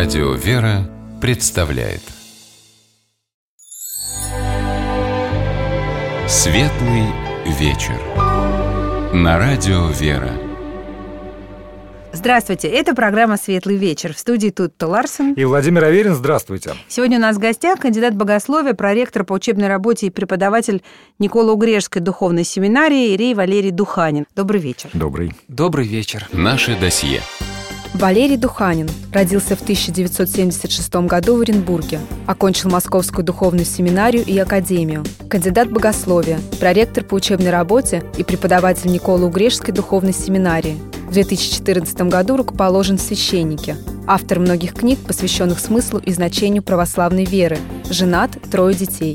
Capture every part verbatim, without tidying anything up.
Радио «Вера» представляет Светлый вечер на Радио «Вера». Здравствуйте, это программа «Светлый вечер». В студии Тутта Ларсен и Владимир Аверин. Здравствуйте. Сегодня у нас в гостях кандидат богословия, проректор по учебной работе и преподаватель Николо-Угрешской духовной семинарии иерей Валерий Духанин. Добрый вечер. Добрый. Добрый вечер. Наше досье. Валерий Духанин родился в тысяча девятьсот семьдесят шестом году в Оренбурге. Окончил Московскую духовную семинарию и академию. Кандидат богословия, проректор по учебной работе и преподаватель Николо-Угрешской духовной семинарии. В две тысячи четырнадцатом году рукоположен в священники. Автор многих книг, посвященных смыслу и значению православной веры. Женат, трое детей.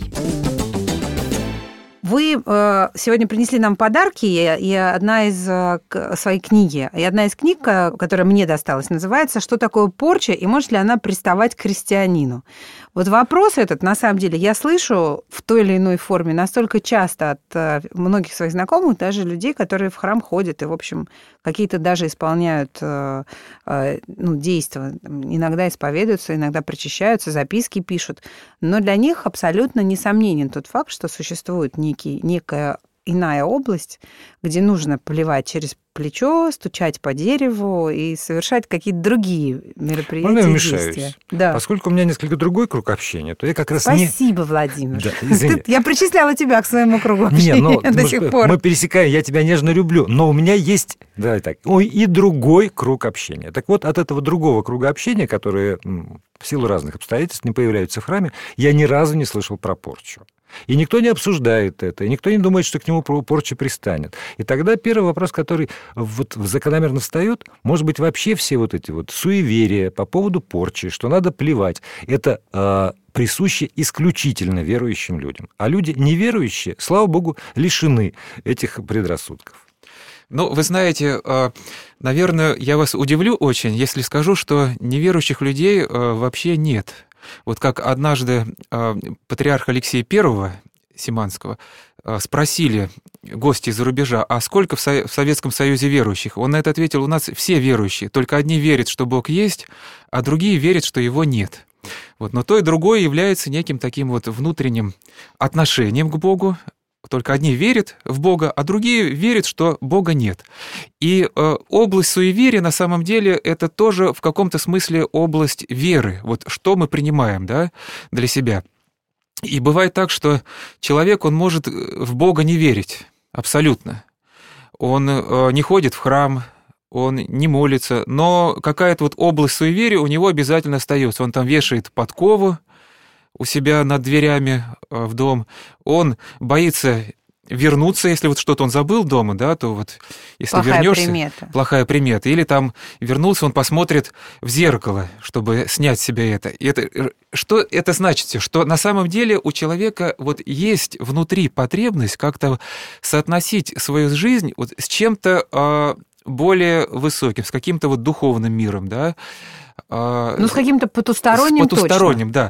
Вы э, сегодня принесли нам подарки, и одна из э, своей книги, и одна из книг, которая мне досталась, называется «Что такое порча и может ли она приставать к христианину?». Вот вопрос этот, на самом деле, я слышу в той или иной форме настолько часто от э, многих своих знакомых, даже людей, которые в храм ходят и, в общем, какие-то даже исполняют э, э, ну, действия, иногда исповедуются, иногда причащаются, записки пишут, но для них абсолютно несомненен тот факт, что существует некий, некая иная область, где нужно плевать через плечо, стучать по дереву и совершать какие-то другие мероприятия. Можно я действия. вмешаюсь? Да. Поскольку у меня несколько другой круг общения, то я как раз Спасибо, не... Владимир. Да, извини. Я причисляла тебя к своему кругу общения Не, ну, до мы, сих пор. Мы пересекаем, я тебя нежно люблю, но у меня есть, давай так, ой, и другой круг общения. Так вот, от этого другого круга общения, которые в силу разных обстоятельств не появляются в храме, я ни разу не слышал про порчу. И никто не обсуждает это, и никто не думает, что к нему порча пристанет. И тогда первый вопрос, который вот закономерно встает, может быть, вообще все вот эти вот суеверия по поводу порчи, что надо плевать, это э, присуще исключительно верующим людям. А люди неверующие, слава богу, лишены этих предрассудков. Ну, вы знаете, наверное, я вас удивлю очень, если скажу, что неверующих людей вообще нет. Вот как однажды патриарха Алексея Первого Симанского спросили гости из-за рубежа, а сколько в Советском Союзе верующих? Он на это ответил: у нас все верующие, только одни верят, что Бог есть, а другие верят, что Его нет. Вот, но то и другое является неким таким вот внутренним отношением к Богу. Только одни верят в Бога, а другие верят, что Бога нет. И э, область суеверия, на самом деле, это тоже в каком-то смысле область веры. Вот что мы принимаем, да, для себя. И бывает так, что человек, он может в Бога не верить абсолютно. Он э, не ходит в храм, он не молится, но какая-то вот область суеверия у него обязательно остается. Он там вешает подкову у себя над дверями в дом, он боится вернуться, если вот что-то он забыл дома, да, то вот если плохая вернешься, примета. плохая примета, или там вернулся, он посмотрит в зеркало, чтобы снять с себя это. И это что это значит? Что на самом деле у человека вот есть внутри потребность как-то соотносить свою жизнь вот с чем-то более высоким, с каким-то вот духовным миром, да. Ну, с каким-то потусторонним, с потусторонним, точно. Да.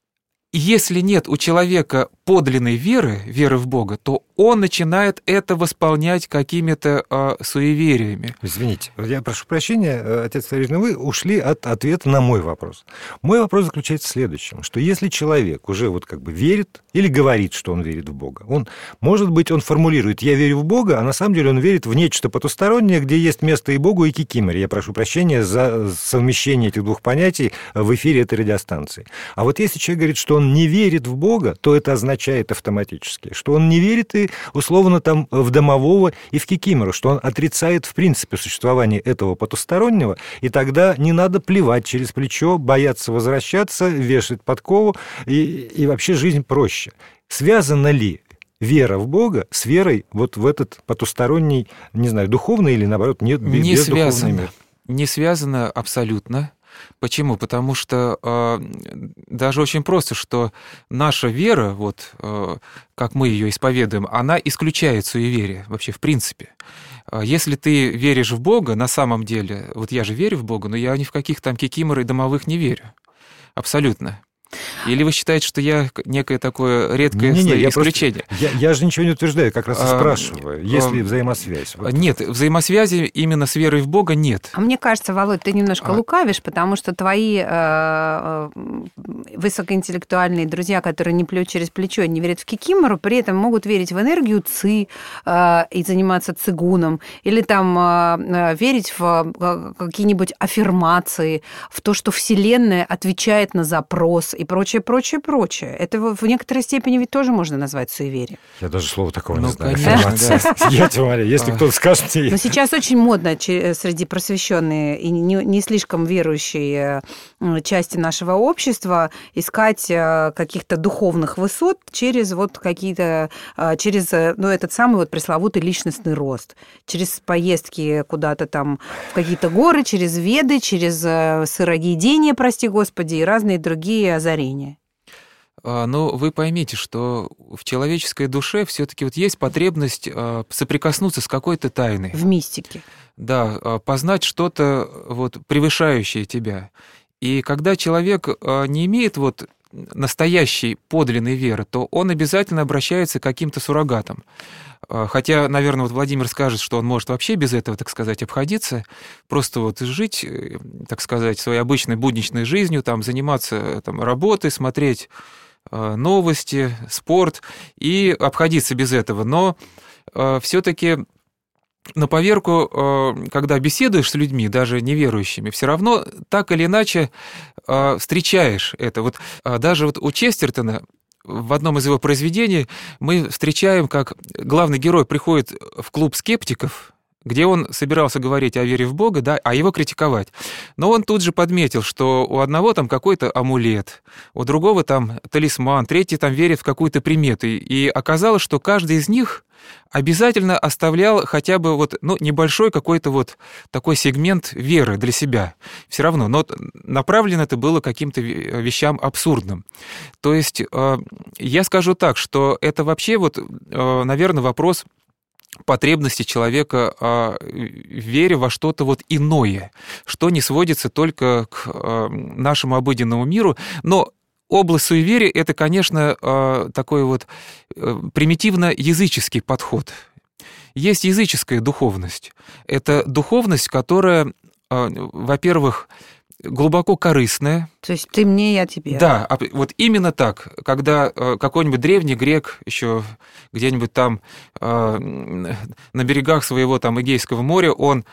Если нет у человека подлинной веры, веры в Бога, то он начинает это восполнять какими-то э, суевериями. Извините, я прошу прощения, отец Валерий, вы ушли от ответа на мой вопрос. Мой вопрос заключается в следующем, что если человек уже вот как бы верит или говорит, что он верит в Бога, он, может быть, он формулирует «я верю в Бога», а на самом деле он верит в нечто потустороннее, где есть место и Богу, и кикиморе. Я прошу прощения за совмещение этих двух понятий в эфире этой радиостанции. А вот если человек говорит, что он не верит в Бога, то это означает автоматически, что он не верит и условно там в домового и в кикимору, что он отрицает в принципе существование этого потустороннего, и тогда не надо плевать через плечо, бояться возвращаться, вешать подкову, и, и вообще жизнь проще. Связана ли вера в Бога с верой вот в этот потусторонний, не знаю, духовный или, наоборот, нет, не бездуховный связано, мир? Не связано абсолютно. Почему? Потому что э, даже очень просто, что наша вера, вот э, как мы ее исповедуем, она исключает суеверие вообще в принципе. Если ты веришь в Бога, на самом деле, вот я же верю в Бога, но я ни в каких там кикимор и домовых не верю. Абсолютно. Или вы считаете, что я некое такое редкое не, не, исключение? Я, просто, я, я же ничего не утверждаю, как раз и а, спрашиваю, есть а, ли взаимосвязь. Вот. Нет, взаимосвязи именно с верой в Бога нет. А мне кажется, Володь, ты немножко а... лукавишь, потому что твои э, высокоинтеллектуальные друзья, которые не плюют через плечо и не верят в кикимору, при этом могут верить в энергию ци э, и заниматься цигуном, или там э, верить в э, какие-нибудь аффирмации, в то, что Вселенная отвечает на запрос и прочее, прочее, прочее. Это в некоторой степени ведь тоже можно назвать суеверием. Я даже слова такого ну, не знаю. Конечно, да. Я тем более, если кто-то скажет мне... Но сейчас очень модно среди просвещенной и не, не слишком верующей части нашего общества искать каких-то духовных высот через вот какие-то... через, ну, этот самый вот пресловутый личностный рост. Через поездки куда-то там в какие-то горы, через Веды, через сырогедение, прости господи, и разные другие озарения. Но вы поймите, что в человеческой душе все-таки вот есть потребность соприкоснуться с какой-то тайной. В мистике. Да, познать что-то вот превышающее тебя. И когда человек не имеет вот настоящей подлинной веры, то он обязательно обращается к каким-то суррогатам. Хотя, наверное, вот Владимир скажет, что он может вообще без этого, так сказать, обходиться, просто вот жить, так сказать, своей обычной будничной жизнью, там, заниматься там, работой, смотреть новости, спорт и обходиться без этого. Но все-таки на поверку, когда беседуешь с людьми, даже неверующими, все равно так или иначе встречаешь это. Вот даже вот у Честертона в одном из его произведений мы встречаем, как главный герой приходит в клуб скептиков, где он собирался говорить о вере в Бога, да, а его критиковать. Но он тут же подметил, что у одного там какой-то амулет, у другого там талисман, третий там верит в какую-то примету. И оказалось, что каждый из них обязательно оставлял хотя бы вот, ну, небольшой какой-то вот такой сегмент веры для себя. Все равно, но направлено это было каким-то вещам абсурдным. То есть я скажу так, что это вообще вот, наверное, вопрос потребности человека в вере во что-то вот иное, что не сводится только к нашему обыденному миру, но область суеверия — это, конечно, такой вот примитивно-языческий подход. Есть языческая духовность. Это духовность, которая, во-первых, глубоко корыстная. То есть ты мне, я тебе. Да, вот именно так, когда какой-нибудь древний грек еще где-нибудь там на берегах своего там Эгейского моря, он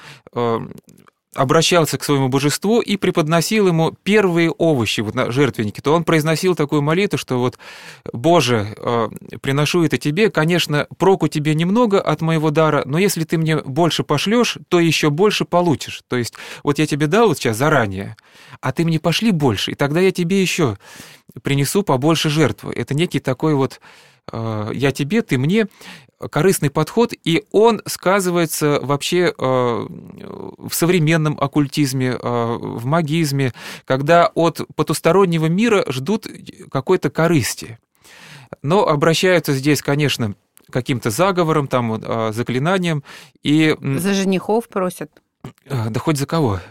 обращался к своему божеству и преподносил ему первые овощи вот на жертвеннике, то он произносил такую молитву, что вот «Боже, приношу это тебе, конечно, проку тебе немного от моего дара, но если ты мне больше пошлешь, то еще больше получишь». То есть вот я тебе дал вот сейчас заранее, а ты мне пошли больше, и тогда я тебе еще принесу побольше жертвы. Это некий такой вот «я тебе, ты мне», корыстный подход, и он сказывается вообще в современном оккультизме, в магизме, когда от потустороннего мира ждут какой-то корысти. Но обращаются здесь, конечно, к каким-то заговорам, там, заклинаниям. И... За женихов просят. Да хоть за кого.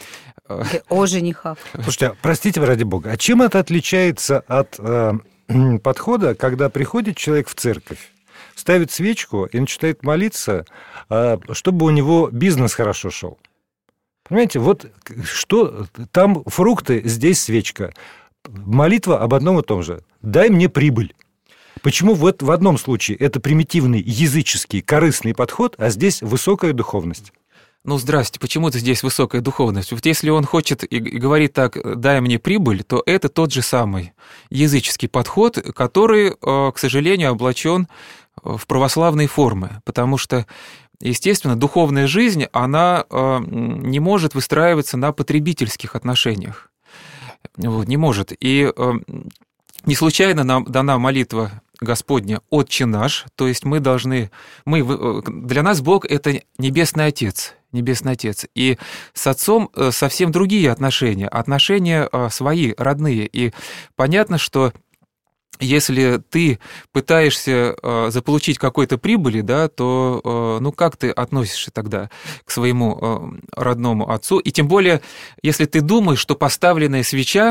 О женихах. Слушайте, простите, ради бога, а чем это отличается от э, подхода, когда приходит человек в церковь, ставит свечку и начинает молиться, чтобы у него бизнес хорошо шел? Понимаете, вот что там фрукты, здесь свечка. Молитва об одном и том же. Дай мне прибыль. Почему вот в одном случае это примитивный языческий корыстный подход, а здесь высокая духовность? Ну, здрасте, почему-то здесь высокая духовность. Вот если он хочет и говорит так, дай мне прибыль, то это тот же самый языческий подход, который, к сожалению, облачен в православные формы, потому что, естественно, духовная жизнь, она не может выстраиваться на потребительских отношениях. Вот, не может. И не случайно нам дана молитва Господня «Отче наш», то есть мы должны, мы, для нас Бог — это Небесный Отец, Небесный Отец, и с Отцом совсем другие отношения, отношения свои, родные, и понятно, что если ты пытаешься э, заполучить какой-то прибыли, да, то э, ну как ты относишься тогда к своему э, родному отцу? И тем более, если ты думаешь, что поставленная свеча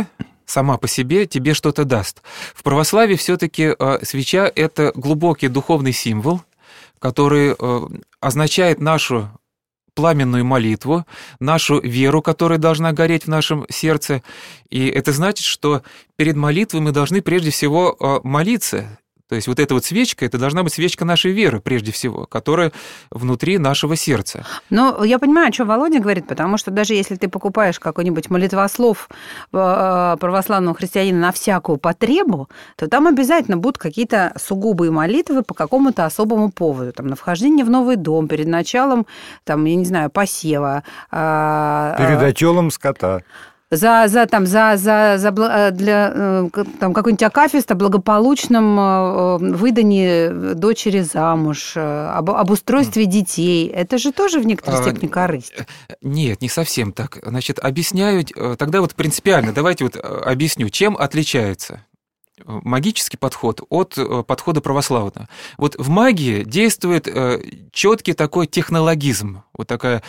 сама по себе тебе что-то даст. В православии все-таки свеча – это глубокий духовный символ, который означает нашу пламенную молитву, нашу веру, которая должна гореть в нашем сердце. И это значит, что перед молитвой мы должны прежде всего молиться. То есть вот эта вот свечка, это должна быть свечка нашей веры, прежде всего, которая внутри нашего сердца. Но я понимаю, о чем Володя говорит, потому что даже если ты покупаешь какой-нибудь молитвослов православного христианина на всякую потребу, то там обязательно будут какие-то сугубые молитвы по какому-то особому поводу. Там, на вхождение в новый дом, перед началом, там, я не знаю, посева. Перед отелом скота. За, за, там, за, за, за для там, какой-нибудь акафист о благополучном выдании дочери замуж, об, об устройстве детей. Это же тоже в некоторой степени корысть. Нет, не совсем так. Значит, объясняю, тогда вот принципиально, давайте вот объясню, чем отличается магический подход от подхода православного. Вот в магии действует четкий такой технологизм. Вот такая...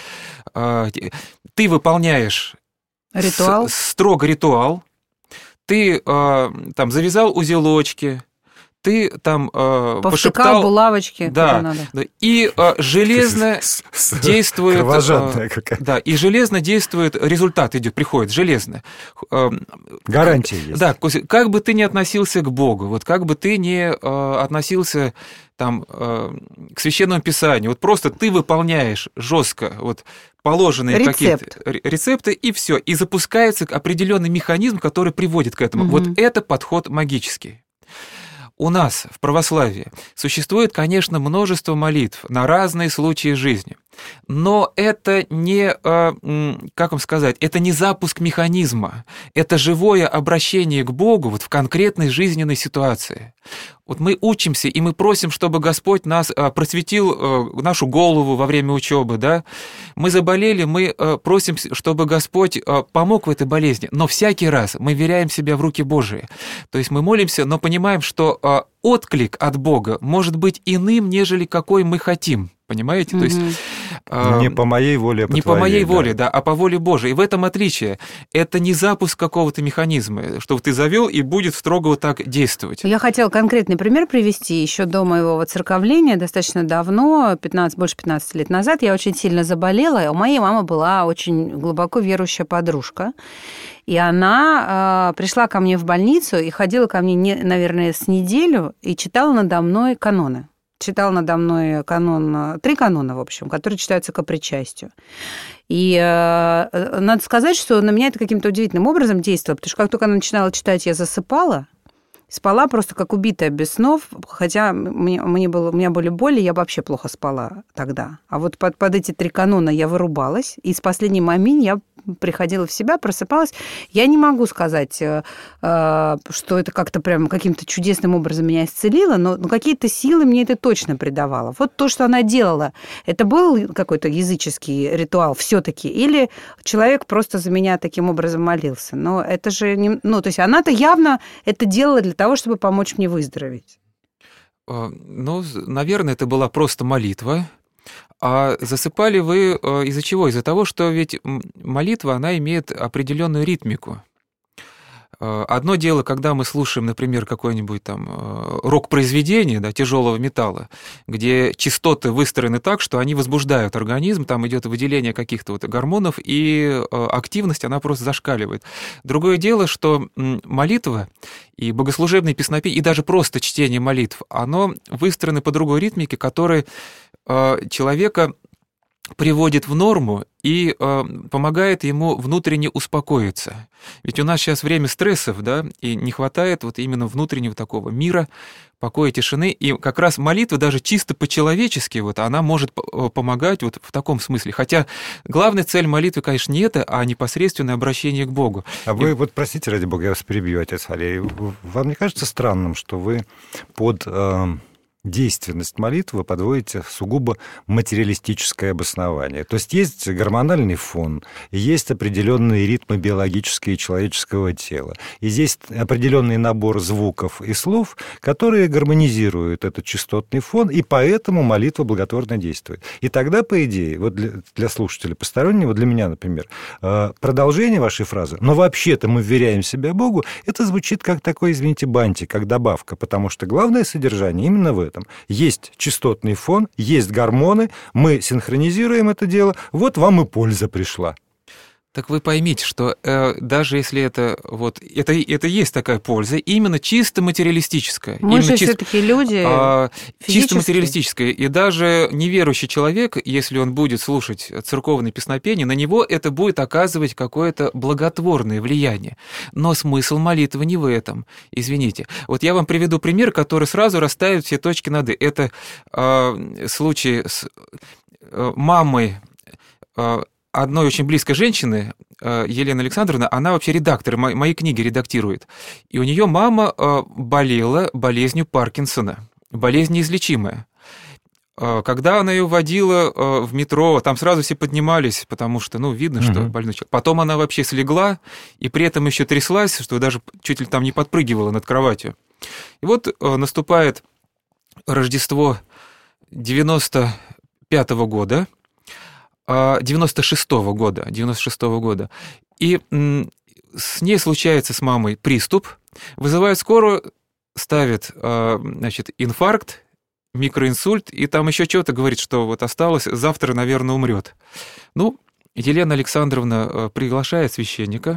Ты выполняешь ритуал. С, строго ритуал. Ты э, там завязал узелочки, ты там э, пошептал булавочки. Да, да, и э, железно действует. Кровожадная какая-то. Да, и железно действует, результат идет, приходит железно. Гарантия есть. Да, как бы ты ни относился к Богу, вот как бы ты ни э, относился там э, к Священному Писанию, вот просто ты выполняешь жестко вот положенные Рецепт. какие-то рецепты, и все, и запускается определенный механизм, который приводит к этому. Угу. Вот это подход магический. У нас в православии существует, конечно, множество молитв на разные случаи жизни, но это не, как вам сказать, это не запуск механизма, это живое обращение к Богу вот в конкретной жизненной ситуации. Вот мы учимся, и мы просим, чтобы Господь нас просветил нашу голову во время учебы, да? Мы заболели, мы просим, чтобы Господь помог в этой болезни, но всякий раз мы веряем себя в руки Божии. То есть мы молимся, но понимаем, что отклик от Бога может быть иным, нежели какой мы хотим. Понимаете? Mm-hmm. То есть, э, не по моей воле, а по Не твоей, по моей да. воле, да, а по воле Божией. И в этом отличие. Это не запуск какого-то механизма, что ты завел и будет строго вот так действовать. Я хотела конкретный пример привести. Еще до моего воцерковления, достаточно давно, пятнадцать, больше пятнадцати лет назад, я очень сильно заболела, и у моей мамы была очень глубоко верующая подружка. И она э, пришла ко мне в больницу и ходила ко мне, не, наверное, с неделю и читала надо мной каноны. Читал надо мной канон, три канона, в общем, которые читаются ко причастию. И э, надо сказать, что на меня это каким-то удивительным образом действовало, потому что как только она начинала читать, я засыпала, спала просто как убитая, без снов, хотя мне, мне было, у меня были боли, я вообще плохо спала тогда. А вот под, под эти три канона я вырубалась, и с последним аминь я приходила в себя, просыпалась. Я не могу сказать, что это как-то прям каким-то чудесным образом меня исцелило, но какие-то силы мне это точно придавало. Вот то, что она делала, это был какой-то языческий ритуал все-таки, или человек просто за меня таким образом молился. Но это же не... Ну, то есть она-то явно это делала для того, чтобы помочь мне выздороветь. Ну, наверное, это была просто молитва. А засыпали вы из-за чего? Из-за того, что ведь молитва, она имеет определенную ритмику. Одно дело, когда мы слушаем, например, какое-нибудь там рок-произведение, да, тяжелого металла, где частоты выстроены так, что они возбуждают организм, там идет выделение каких-то вот гормонов, и активность, она просто зашкаливает. Другое дело, что молитва и богослужебное песнопение, и даже просто чтение молитв, оно выстроено по другой ритмике, которая человека приводит в норму и э, помогает ему внутренне успокоиться. Ведь у нас сейчас время стрессов, да, и не хватает вот именно внутреннего такого мира, покоя, тишины. И как раз молитва даже чисто по-человечески, вот, она может помогать вот в таком смысле. Хотя главная цель молитвы, конечно, не это, а непосредственное обращение к Богу. А и... вы, вот простите, ради Бога, я вас перебью, отец Валерий, вам не кажется странным, что вы под... Э... действенность молитвы вы подводите в сугубо материалистическое обоснование. То есть есть гормональный фон, есть определенные ритмы биологические человеческого тела, и здесь определенный набор звуков и слов, которые гармонизируют этот частотный фон, и поэтому молитва благотворно действует. И тогда, по идее, вот для, для слушателя постороннего, для меня, например, продолжение вашей фразы, но вообще-то мы вверяем себя Богу, это звучит как такой, извините, бантик, как добавка, потому что главное содержание именно в этом. Есть частотный фон, есть гормоны, мы синхронизируем это дело, вот вам и польза пришла. Так вы поймите, что э, даже если это вот это это есть такая польза, именно чисто материалистическая. Мы же чис... все-таки люди. Э, чисто материалистическая. И даже неверующий человек, если он будет слушать церковные песнопения, на него это будет оказывать какое-то благотворное влияние. Но смысл молитвы не в этом. Извините. Вот я вам приведу пример, который сразу расставит все точки над «и». Это э, случай с э, мамой. Э, одной очень близкой женщины, Елены Александровны, она вообще редактор, мои книги редактирует. И у нее мама болела болезнью Паркинсона, болезнь неизлечимая. Когда она ее водила в метро, там сразу все поднимались, потому что, ну, видно, что mm-hmm. больной человек. Потом она вообще слегла, и при этом еще тряслась, что даже чуть ли там не подпрыгивала над кроватью. И вот наступает Рождество девяносто пятого года, девяносто шестого года, девяносто шестого года, и с ней случается с мамой приступ, вызывают скорую, ставят, значит, инфаркт, микроинсульт, и там еще что-то говорит, что вот осталось, завтра, наверное, умрет. Ну, Елена Александровна приглашает священника,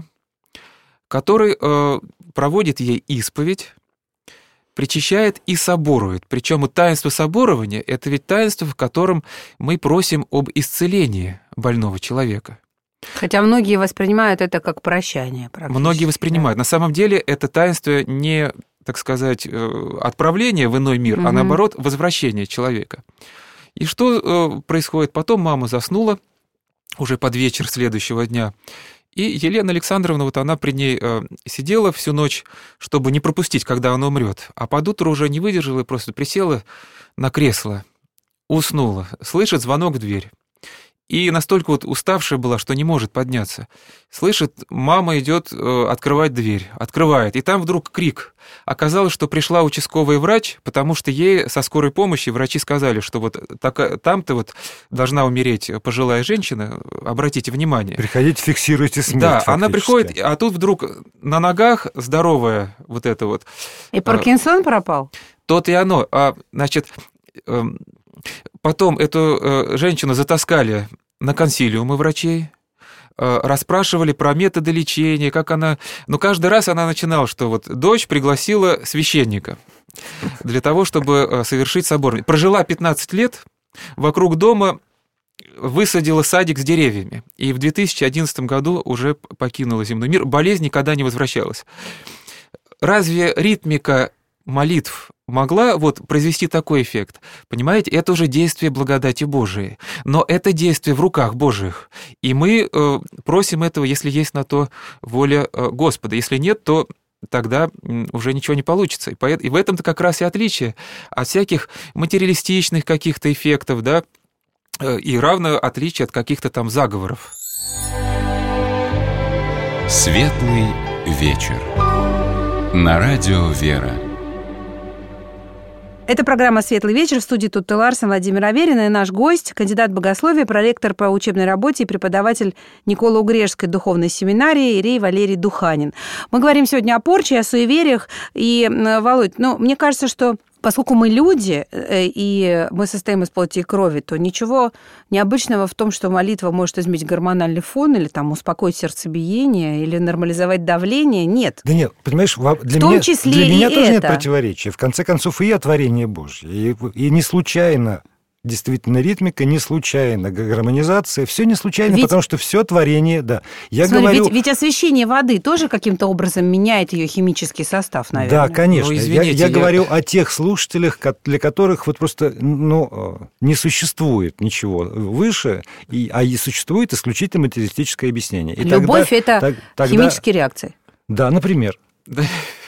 который проводит ей исповедь, причащает и соборует. Причем и таинство соборования – это ведь таинство, в котором мы просим об исцелении больного человека. Хотя многие воспринимают это как прощание. Многие воспринимают. Да. На самом деле это таинство не, так сказать, отправление в иной мир, угу. а наоборот возвращение человека. И что происходит? Потом мама заснула уже под вечер следующего дня. И Елена Александровна, вот она при ней э, сидела всю ночь, чтобы не пропустить, когда она умрет. А под утро уже не выдержала и просто присела на кресло, уснула. Слышит звонок в дверь. И настолько вот уставшая была, что не может подняться. Слышит, мама идет э, открывать дверь. Открывает. И там вдруг крик. Оказалось, что пришла участковый врач, потому что ей со скорой помощи врачи сказали, что вот так, там-то вот должна умереть пожилая женщина. Обратите внимание. Приходите, фиксируйте смерть. Да, она приходит, а тут вдруг на ногах здоровая вот это вот. И Паркинсон э, пропал? То-то и оно. А, значит... Э, Потом эту женщину затаскали на консилиумы врачей, расспрашивали про методы лечения, как она... Но каждый раз она начинала, что вот дочь пригласила священника для того, чтобы совершить собор. Прожила пятнадцать лет, вокруг дома высадила садик с деревьями. И в две тысячи одиннадцатом году уже покинула земной мир. Болезнь никогда не возвращалась. Разве ритмика молитв могла вот произвести такой эффект? Понимаете, это уже действие благодати Божией, но это действие в руках Божьих, и мы э, просим этого, если есть на то воля э, Господа, если нет, то тогда уже ничего не получится, и, поэт... и в этом-то как раз и отличие от всяких материалистичных каких-то эффектов, да, э, и равное отличие от каких-то там заговоров. Светлый вечер. На радио «Вера». Это программа «Светлый вечер». В студии Тутте Ларсен, Владимир Аверин. И наш гость, кандидат богословия, проректор по учебной работе и преподаватель Николо-Угрешской духовной семинарии иерей Валерий Духанин. Мы говорим сегодня о порче, о суевериях. И, Володь, ну, мне кажется, что поскольку мы люди, и мы состоим из плоти и крови, то ничего необычного в том, что молитва может изменить гормональный фон или там успокоить сердцебиение, или нормализовать давление, нет. Да нет, понимаешь, для в том меня, числе для меня и тоже это. нет противоречия. В конце концов, и я творение Божье. И, и не случайно действительно ритмика, не случайно гармонизация, все не случайно, ведь... потому что все творение, да. Я Смотри, говорю... ведь, ведь освещение воды тоже каким-то образом меняет ее химический состав, наверное. Да, конечно. Ну, извините, я, я, я говорю о тех слушателях, для которых вот просто ну, не существует ничего выше, и, а и существует исключительно материалистическое объяснение. И Любовь – это так, тогда... химические реакции. Да, например.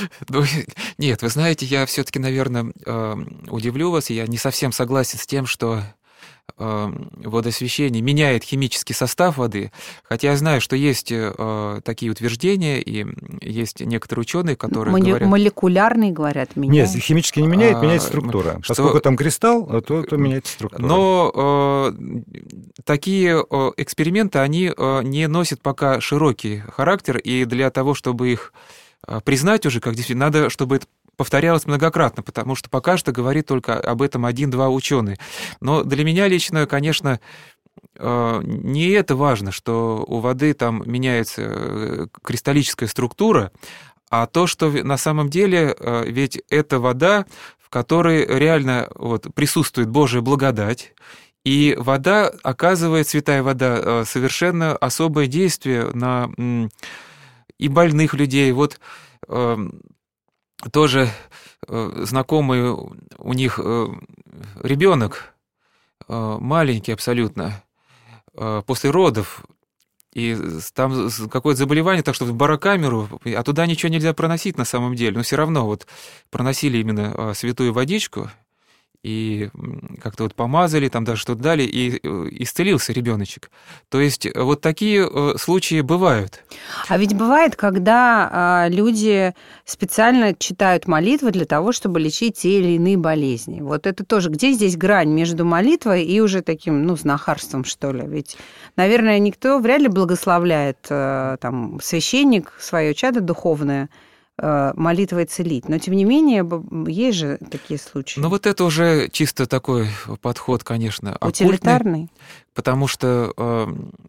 Ну, нет, вы знаете, я все-таки, наверное, удивлю вас, я не совсем согласен с тем, что водосвящение меняет химический состав воды, хотя я знаю, что есть такие утверждения, и есть некоторые ученые, которые Моли- говорят... Молекулярные, говорят, меняют. Нет, химически не меняет, А, меняется структура. что- Поскольку там кристалл, то, то меняется структура. Но э, такие э, эксперименты, они э, не носят пока широкий характер, и для того, чтобы их э, признать уже, как действительно, надо, чтобы это повторялось многократно, потому что пока что говорит только об этом один-два ученые. Но для меня лично, конечно, э, не это важно, что у воды там меняется э, кристаллическая структура, а то, что на самом деле э, ведь это вода, в которой реально вот, присутствует Божья благодать, и вода оказывает, святая вода, э, совершенно особое действие на м, и больных людей. Вот э, тоже э, знакомый у них э, ребенок, э, маленький абсолютно, э, после родов, и там какое-то заболевание, так что в барокамеру, а туда ничего нельзя проносить на самом деле, но все равно вот проносили именно святую водичку, и как-то вот помазали, там даже что-то дали, и исцелился ребеночек. То есть вот такие случаи бывают. А ведь бывает, когда люди специально читают молитвы для того, чтобы лечить те или иные болезни. Вот это тоже, где здесь грань между молитвой и уже таким, ну, знахарством, что ли? Ведь, наверное, никто вряд ли благословляет, там, священник свое чадо духовное молитвой целить. Но, тем не менее, есть же такие случаи. Ну, вот это уже чисто такой подход, конечно, утилитарный. Оккультный, потому что э,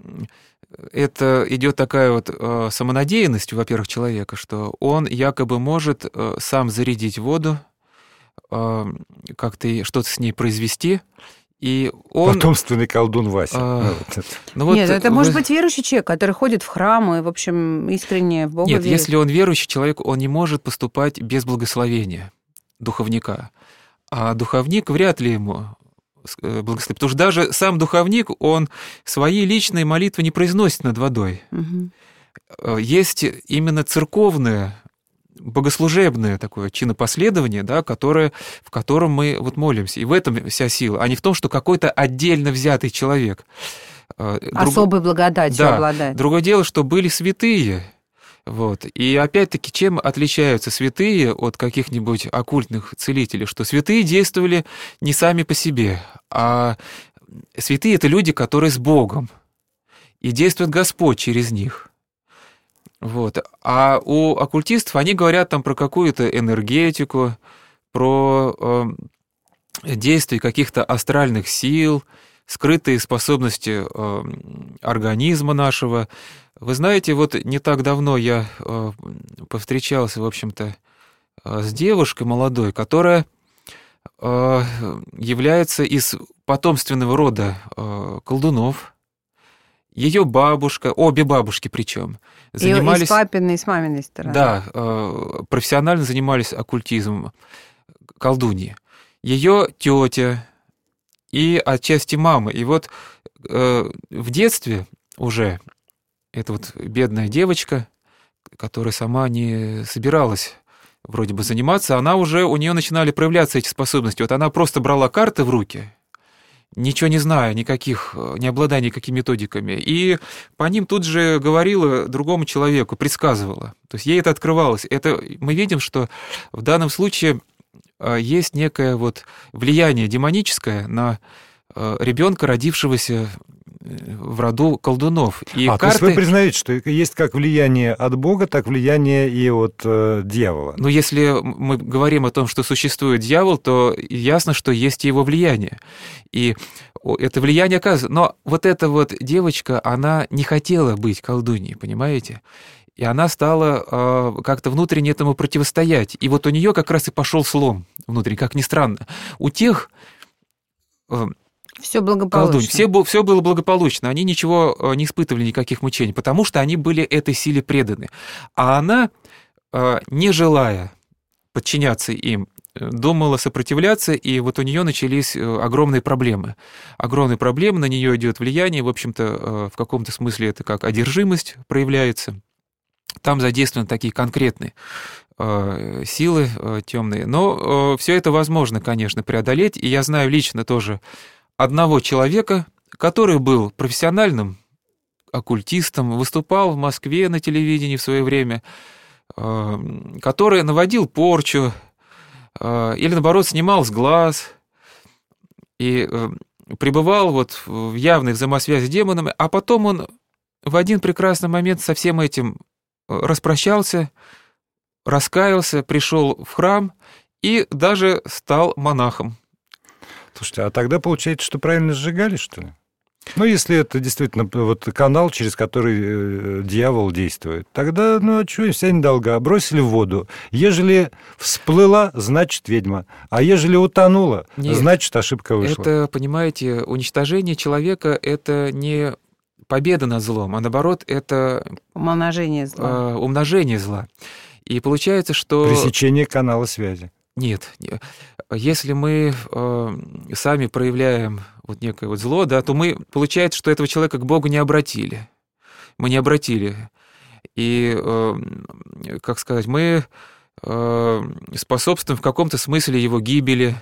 это идет такая вот э, самонадеянность, во-первых, человека, что он якобы может э, сам зарядить воду, э, как-то что-то с ней произвести, и он... Потомственный колдун Вася. А, ну, ну, вот Нет, это вы... может быть верующий человек, который ходит в храм и, в общем, искренне в Бога Нет, верит. если он верующий человек, он не может поступать без благословения духовника. А духовник вряд ли ему благословит. Потому что даже сам духовник, он свои личные молитвы не произносит над водой. Угу. Есть именно церковное, богослужебное такое чинопоследование, да, которое, в котором мы вот молимся. И в этом вся сила, а не в том, что какой-то отдельно взятый человек. Особой Друг... благодатью да. обладает. Другое дело, что были святые. Вот. И опять-таки, чем отличаются святые от каких-нибудь оккультных целителей? Что святые действовали не сами по себе, а святые — это люди, которые с Богом. И действует Господь через них. Вот. А у оккультистов они говорят там про какую-то энергетику, про э, действие каких-то астральных сил, скрытые способности э, организма нашего. Вы знаете, вот не так давно я э, повстречался, в общем-то, э, с девушкой молодой, которая э, является из потомственного рода э, колдунов. Ее бабушка, обе бабушки причем, занимались... И с папиной, и с маминой стороны. Да, профессионально занимались оккультизмом, колдуньи. Ее тетя и отчасти мама. И вот в детстве уже эта вот бедная девочка, которая сама не собиралась вроде бы заниматься, она уже, у нее начинали проявляться эти способности. Вот она просто брала карты в руки, ничего не зная, никаких, не обладая никакими методиками, и по ним тут же говорила другому человеку, предсказывала. То есть ей это открывалось. Это мы видим, что в данном случае есть некое вот влияние демоническое на ребенка, родившегося в роду колдунов. И а, карты... то есть вы признаете, что есть как влияние от Бога, так влияние и от э, дьявола? Ну, если мы говорим о том, что существует дьявол, то ясно, что есть его влияние. И это влияние оказывается. Но вот эта вот девочка, она не хотела быть колдуньей, понимаете? И она стала э, как-то внутренне этому противостоять. И вот у нее как раз и пошел слом внутренний, как ни странно. У тех... Э, Все благополучно. Колдунь. Все, все было благополучно, они ничего не испытывали, никаких мучений, потому что они были этой силе преданы. А она, не желая подчиняться им, думала сопротивляться, и вот у нее начались огромные проблемы. Огромные проблемы, на нее идет влияние, в общем-то, в каком-то смысле это как одержимость проявляется. Там задействованы такие конкретные силы темные. Но все это возможно, конечно, преодолеть. И я знаю лично тоже одного человека, который был профессиональным оккультистом, выступал в Москве на телевидении в свое время, который наводил порчу или, наоборот, снимал с глаз и пребывал вот в явной взаимосвязи с демонами, а потом он в один прекрасный момент со всем этим распрощался, раскаялся, пришел в храм и даже стал монахом. Слушайте, а тогда получается, что правильно сжигали, что ли? Ну, если это действительно вот канал, через который дьявол действует, тогда, ну, а что, вся недолга, бросили в воду. Ежели всплыла, значит, ведьма. А ежели утонула, Нет, значит, ошибка вышла. Это, понимаете, уничтожение человека — это не победа над злом, а наоборот, это умножение зла. Э, умножение зла. И получается, что... Пресечение канала связи. Нет, если мы э, сами проявляем вот некое вот зло, да, то мы, получается, что этого человека к Богу не обратили. Мы не обратили. И, э, как сказать, мы э, способствуем в каком-то смысле его гибели.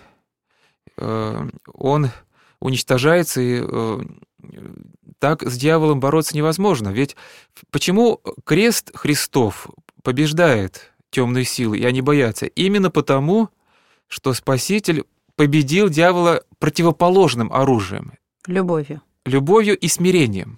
Э, он уничтожается, и э, так с дьяволом бороться невозможно. Ведь почему крест Христов побеждает темные силы, и они боятся? Именно потому, что Спаситель победил дьявола противоположным оружием. Любовью. Любовью и смирением.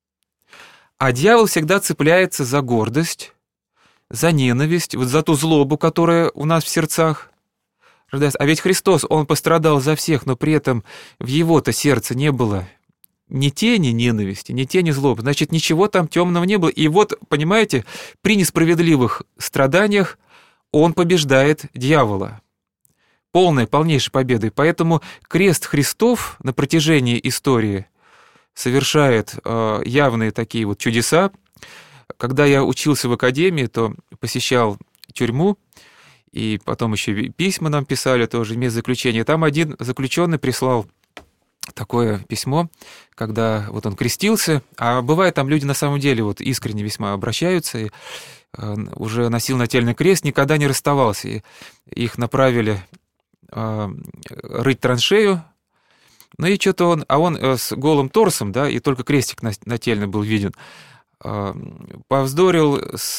А дьявол всегда цепляется за гордость, за ненависть, вот за ту злобу, которая у нас в сердцах рождается. А ведь Христос, Он пострадал за всех, но при этом в Его-то сердце не было ни тени ненависти, ни тени злобы. Значит, ничего там темного не было. И вот, понимаете, при несправедливых страданиях Он побеждает дьявола. Полной, полнейшей победой. Поэтому крест Христов на протяжении истории совершает э, явные такие вот чудеса. Когда я учился в академии, то посещал тюрьму, и потом еще письма нам писали тоже, мест заключения. Там один заключенный прислал такое письмо, когда вот он крестился, а бывает, там люди на самом деле вот искренне весьма обращаются, и э, уже носил нательный крест, никогда не расставался. И их направили э, рыть траншею, ну и что-то он, а он э, с голым торсом, да, и только крестик нательный был виден, э, повздорил с,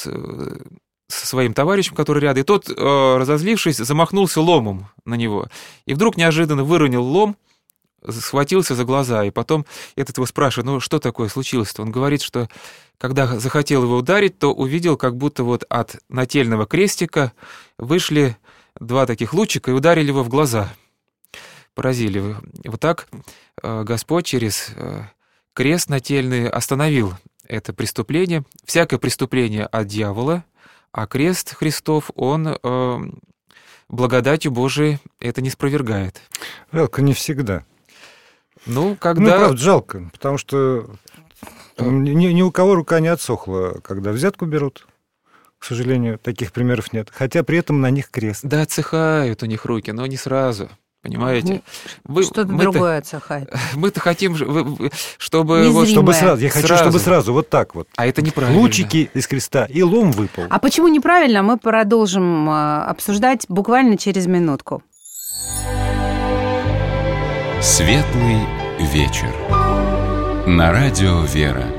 со своим товарищем, который рядом, и тот, э, разозлившись, замахнулся ломом на него, и вдруг неожиданно выронил лом, схватился за глаза, и потом этот его спрашивает, ну что такое случилось-то? Он говорит, что когда захотел его ударить, то увидел, как будто вот от нательного крестика вышли два таких лучика и ударили его в глаза, поразили. Вот так Господь через крест нательный остановил это преступление, всякое преступление от дьявола, а крест Христов, он благодатью Божией это не спровергает. Жалко, не всегда. Ну, когда... Ну, правда, жалко, потому что ни, ни у кого рука не отсохла, когда взятку берут. К сожалению, таких примеров нет. Хотя при этом на них крест. Да, отсыхают у них руки, но не сразу. Понимаете? Вы, Что-то другое отсыхает. Мы-то хотим, чтобы... Вот, чтобы сразу. Я хочу, сразу. чтобы сразу, вот так вот. А это неправильно. Лучики из креста, и лом выпал. А почему неправильно, мы продолжим обсуждать буквально через минутку. Светлый вечер. На радио «Вера».